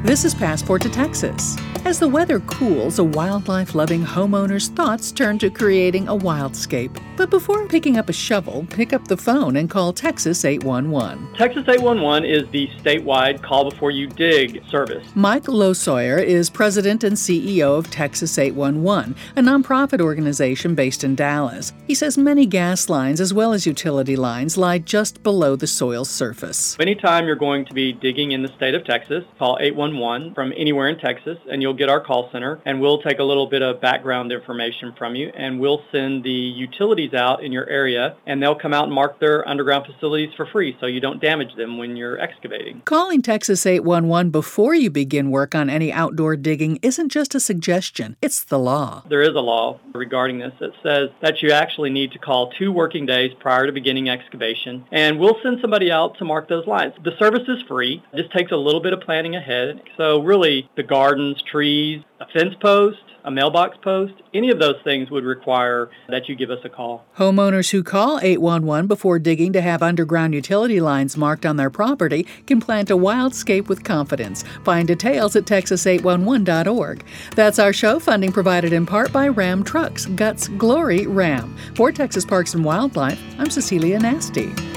This is Passport to Texas. As the weather cools, a wildlife-loving homeowner's thoughts turn to creating a wildscape. But before picking up a shovel, pick up the phone and call Texas 811. Texas 811 is the statewide call before you dig service. Mike Losoyer is president and CEO of Texas 811, a nonprofit organization based in Dallas. He says many gas lines as well as utility lines lie just below the soil's surface. Anytime you're going to be digging in the state of Texas, call 811 from anywhere in Texas and you'll get our call center, and we'll take a little bit of background information from you, and we'll send the utilities out in your area, and they'll come out and mark their underground facilities for free so you don't damage them when you're excavating. Calling Texas 811 before you begin work on any outdoor digging isn't just a suggestion, it's the law. There is a law regarding this that says that you actually need to call 2 working days prior to beginning excavation, and we'll send somebody out to mark those lines. The service is free. It just takes a little bit of planning ahead. So really, the gardens, trees, a fence post, a mailbox post, any of those things would require that you give us a call. Homeowners who call 811 before digging to have underground utility lines marked on their property can plant a wildscape with confidence. Find details at texas811.org. That's our show, funding provided in part by Ram Trucks, Guts Glory Ram. For Texas Parks and Wildlife, I'm Cecilia Nasty.